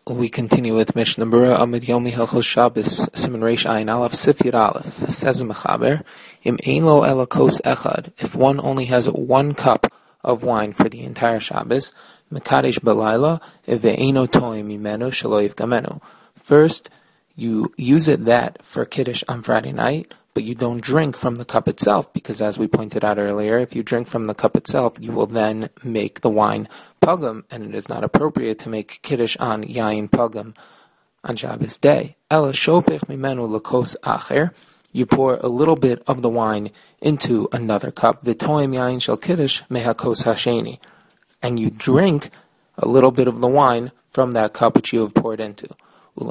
We continue with Mishnah Berurah Amid Yomi Hilchos Shabbos Siman Reish Ayin Aleph Sif Yud Aleph. Says the Mechaber, Im Ein Lo Ela Kos Echad. If one only has 1 cup of wine for the entire Shabbos, Mekadesh Belayla Ve'eino Toim Mimenu Shelo Yifgamenu. First, you use that for Kiddush on Friday night, but you don't drink from the cup itself, because as we pointed out earlier, if you drink from the cup itself, you will then make the wine pagum, and it is not appropriate to make Kiddush on Yayin pagum on Shabbos day. Ela shofech mimenu lakos acher. You pour a little bit of the wine into another cup. V'toim yayin shel Kiddush mehakos hasheni. And you drink a little bit of the wine from that cup which you have poured into. And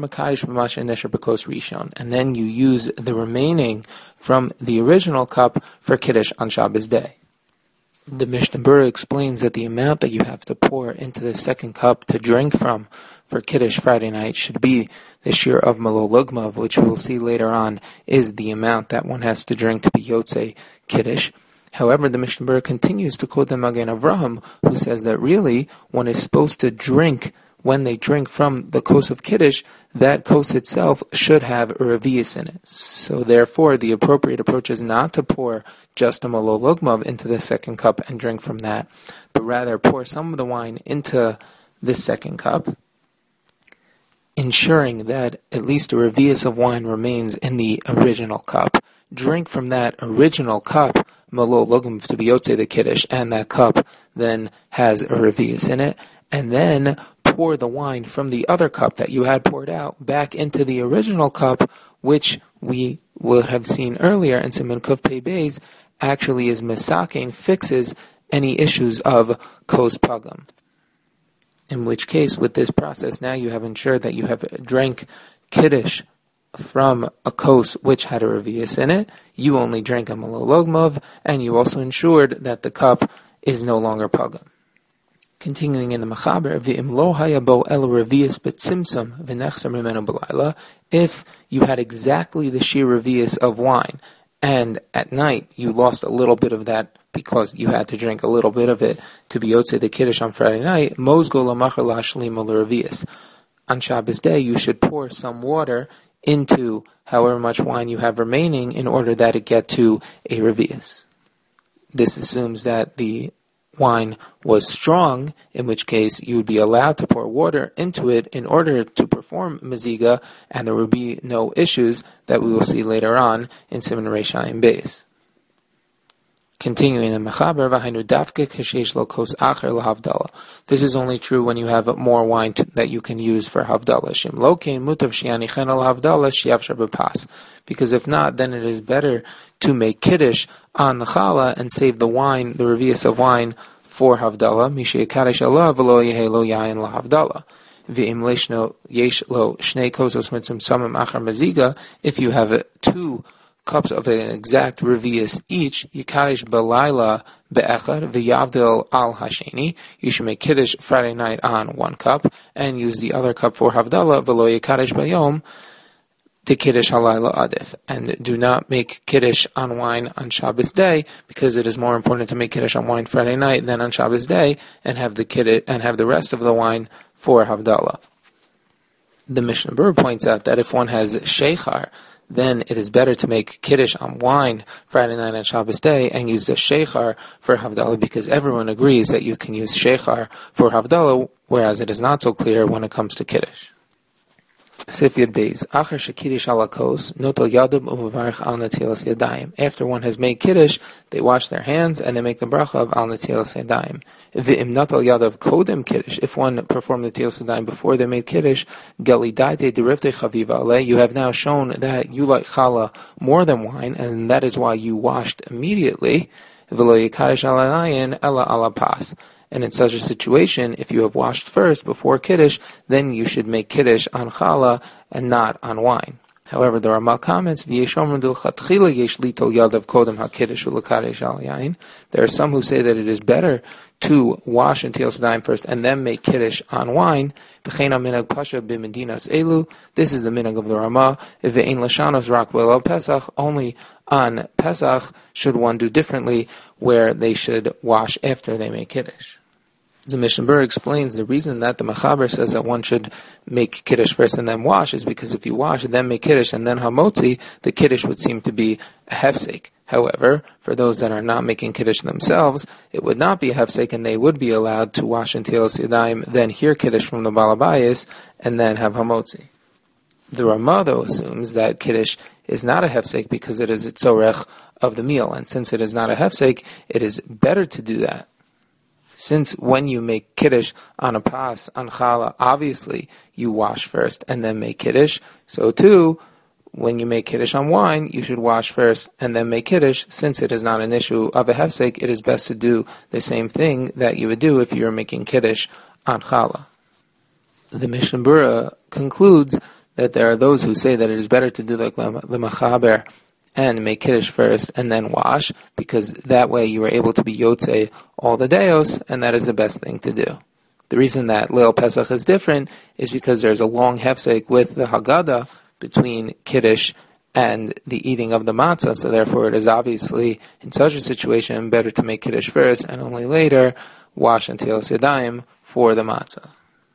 then you use the remaining from the original cup for Kiddush on Shabbos day. The Mishnah Berurah explains that the amount that you have to pour into the second cup to drink from for Kiddush Friday night should be the shear of Malol Lugmav, which we'll see later on is the amount that one has to drink to be Yotzei Kiddush. However, the Mishnah Berurah continues to quote the Magen Avraham, who says that really one is supposed to drink. When they drink from the kos of Kiddush, that kos itself should have a revius in it. So therefore, the appropriate approach is not to pour just a malol lugmav into the second cup and drink from that, but rather pour some of the wine into the second cup, ensuring that at least a revius of wine remains in the original cup. Drink from that original cup, malol lugmav, to be yotzei the Kiddush, and that cup then has a revius in it, and then pour the wine from the other cup that you had poured out back into the original cup, which we would have seen earlier in Siman Kuf Pei Beis actually is mesakein, fixes any issues of kos pagum. In which case, with this process, now you have ensured that you have drank Kiddush from a kos which had a revius in it, you only drank a malol lugmav, and you also ensured that the cup is no longer pagum. Continuing in the Mechaber, v'im lo hayabo el revius betzimtzum v'nechsar mimenu b'layla. If you had exactly the sheer revius of wine, and at night you lost a little bit of that because you had to drink a little bit of it to be yotzei the Kiddush on Friday night, mozgo l'machar la'ashlim l'revius. On Shabbos day, you should pour some water into however much wine you have remaining in order that it get to a revius. This assumes that the wine was strong, in which case you would be allowed to pour water into it in order to perform meziga, and there would be no issues that we will see later on in Siman Reish Ayin Beis. Continuing in the Mechaber, v'hainu dafke k'sheish lo kos acher lahavdala. This is only true when you have more wine that you can use for havdala. Shim lo kein mutav she'anichen al havdala she'avshar b'pas. Because if not, then it is better to make Kiddush on the challah and save the wine, the revius of wine, for havdala. Mishei kadesh Allah v'lo yehe lo yayin lahavdala. V'im leishno yesh lo shnei kosos mitzum samim achar meziga. If you have 2 cups of an exact revius each, yikadesh belayla be'echad v'yavdil al hasheni. You should make Kiddush Friday night on 1 cup and use the other cup for havdala. V'lo yikadesh bayom the Kiddush halayla adif. And do not make Kiddush on wine on Shabbos day, because it is more important to make Kiddush on wine Friday night than on Shabbos day, and have the Kiddush and have the rest of the wine for havdala. The Mishnah Berurah points out that if one has sheikhar, then it is better to make Kiddush on wine Friday night and Shabbos day and use the sheikhar for havdalah, because everyone agrees that you can use sheikhar for havdalah, whereas it is not so clear when it comes to Kiddush. Sif Yud Beis, Acher shekiddush ala kos, notel yadum u'mevarich al netilas yadayim. After one has made Kiddush, they wash their hands and they make the bracha of al netilas yadayim. V'im notel yadav kodem Kiddush. If one performed the netilas yadayim before they made Kiddush, galidaite derivte chaviva aleh. You have now shown that you like challah more than wine, and that is why you washed immediately. V'lo yikadesh ala nayin ela ala pas. And in such a situation, if you have washed first before Kiddush, then you should make Kiddush on challah and not on wine. However, the Rama comments, there are some who say that it is better to wash and Netilas Yadayim first and then make Kiddush on wine. This is the minhag of the Rama. Only on Pesach should one do differently, where they should wash after they make Kiddush. The Mishnah Berurah explains the reason that the Mechaber says that one should make Kiddush first and then wash is because if you wash and then make Kiddush and then Hamotzi, the Kiddush would seem to be a hefsek. However, for those that are not making Kiddush themselves, it would not be a hefsek and they would be allowed to wash in Tilas Yadayim, then hear Kiddush from the Balabayas, and then have Hamotzi. The Ramah, though, assumes that Kiddush is not a hefsek because it is a tzorech of the meal, and since it is not a hefsek, it is better to do that. Since when you make Kiddush on a pas, on challah, obviously you wash first and then make Kiddush, so too, when you make Kiddush on wine, you should wash first and then make Kiddush. Since it is not an issue of a hefsek, it is best to do the same thing that you would do if you were making Kiddush on challah. The Mishnah Berurah concludes that there are those who say that it is better to do like the Mechaber and make Kiddush first and then wash, because that way you are able to be Yotzei all the Deos, and that is the best thing to do. The reason that Leil Pesach is different is because there's a long hefsek with the Haggadah between Kiddush and the eating of the matzah, so therefore it is obviously, in such a situation, better to make Kiddush first and only later wash and Tilas Yadayim for the matzah.